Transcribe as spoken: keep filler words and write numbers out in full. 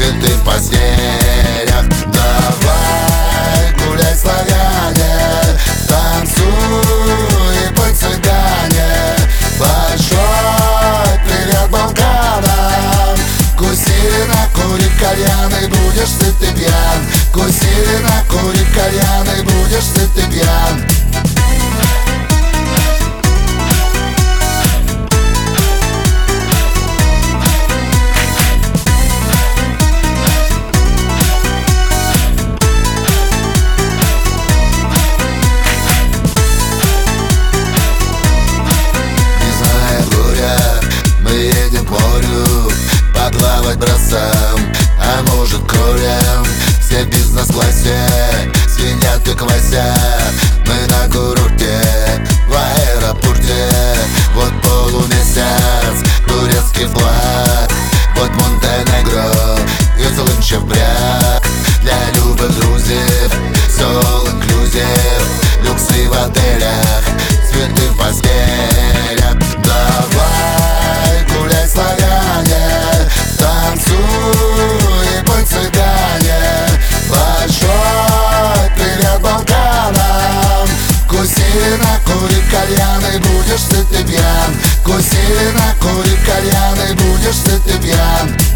цветы в постелях. Давай гуляй, славяне, танцуй и по-цыгане. Большой привет Балканам. Кусина курит кальян и будешь сыт и пьян. Кусина курит кальян и будешь сыт и пьян. Плавать бросаем, а может курим. Все в бизнес-классе сидят и квасят. Мы на курорте, в аэропорте. Вот полумесяц, турецкий флаг. Вот Монтенегро, Юзлынчев бряк. Для любых друзей, all inclusive. Люксы в отелях, цветы в постелях. Давай гуляй, славяне, танцуй и по-цыгане. Большой привет Балканам. Кусина курит кальян и будешь сыт и пьян. Кусина курит кальян и будешь сыт и пьян.